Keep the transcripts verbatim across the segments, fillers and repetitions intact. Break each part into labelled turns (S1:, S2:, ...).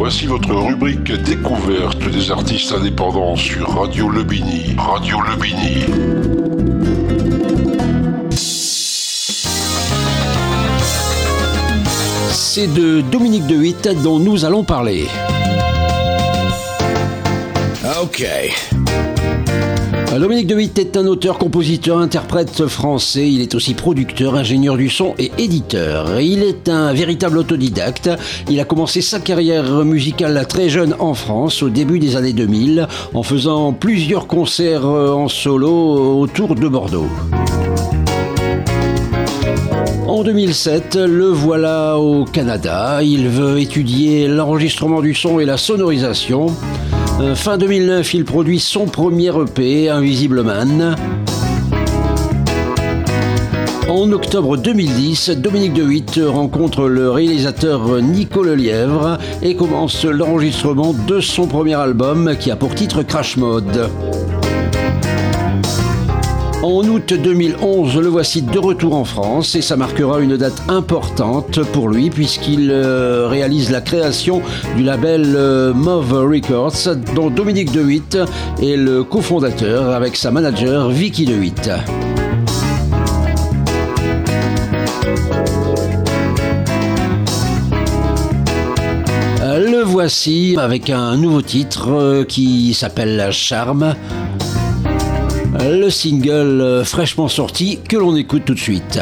S1: Voici votre rubrique découverte des artistes indépendants sur Radio Lebini. Radio Lebini.
S2: C'est de Dominique de Witte dont nous allons parler.
S3: Ok.
S2: Dominique de Witte est un auteur, compositeur, interprète français. Il est aussi producteur, ingénieur du son et éditeur. Il est un véritable autodidacte. Il a commencé sa carrière musicale très jeune en France, au début des années deux mille, en faisant plusieurs concerts en solo autour de Bordeaux. En deux mille sept, le voilà au Canada. Il veut étudier l'enregistrement du son et la sonorisation. Fin deux mille neuf, il produit son premier E P, Invisible Man. En octobre deux mille dix, Dominique de Witte rencontre le réalisateur Nico Lelièvre et commence l'enregistrement de son premier album qui a pour titre Crash Mode. En août deux mille onze, le voici de retour en France et ça marquera une date importante pour lui puisqu'il euh, réalise la création du label euh, Mauve Records dont Dominique de Witte est le cofondateur avec sa manager Vicky de Witte. Le voici avec un nouveau titre euh, qui s'appelle Charme. Le single fraîchement sorti que l'on écoute tout de suite.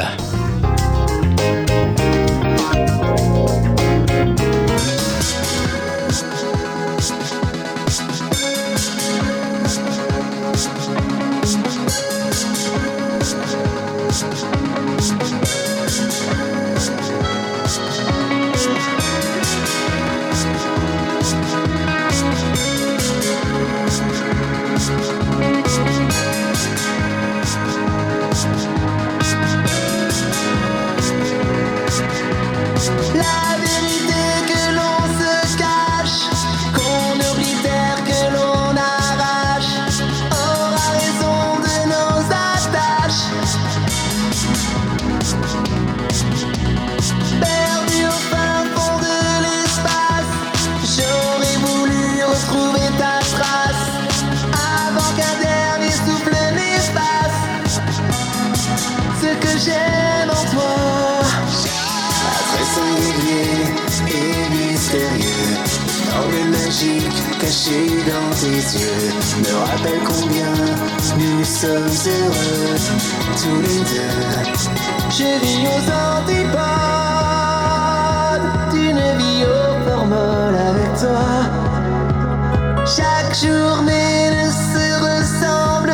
S4: J'aime en toi, après singulier et mystérieux, angle magique caché dans tes yeux, me rappelle combien nous sommes heureux, tous les deux. Je vis aux antipodes d'une vie aux hormones avec toi. Chaque journée ne se ressemble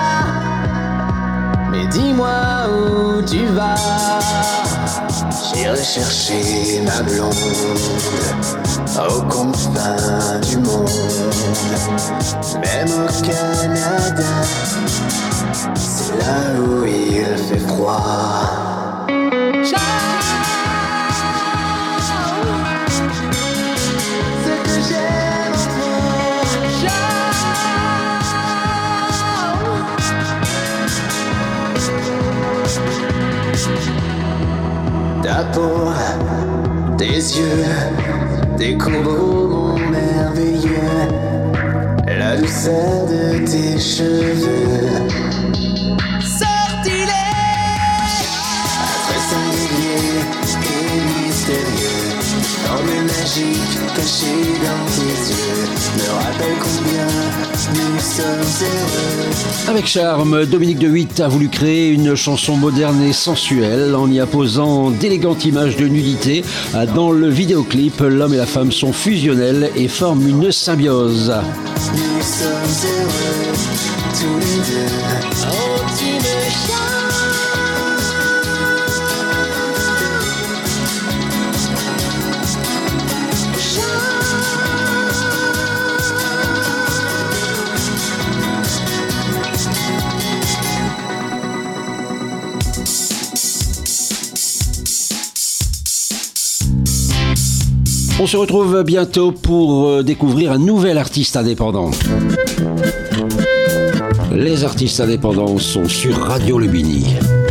S4: pas, mais dis-moi où tu vas. J'irai chercher ma blonde aux confins du monde, même au Canada, c'est là où il fait froid. Ce que j'aime en toi, ta peau, tes yeux, tes coraux merveilleux, la douceur de tes cheveux. Sortilège, après singulier et mystérieux, angle magique caché dans tes yeux, me rappelle combien nous sommes heureux.
S2: Avec charme, Dominique de Witte a voulu créer une chanson moderne et sensuelle en y apposant d'élégantes images de nudité. Dans le vidéoclip, l'homme et la femme sont fusionnels et forment une symbiose.
S4: Nous sommes heureux, tous les deux. Oh, tu me
S2: On se retrouve bientôt pour découvrir un nouvel artiste indépendant. Les artistes indépendants sont sur Radio Lebini.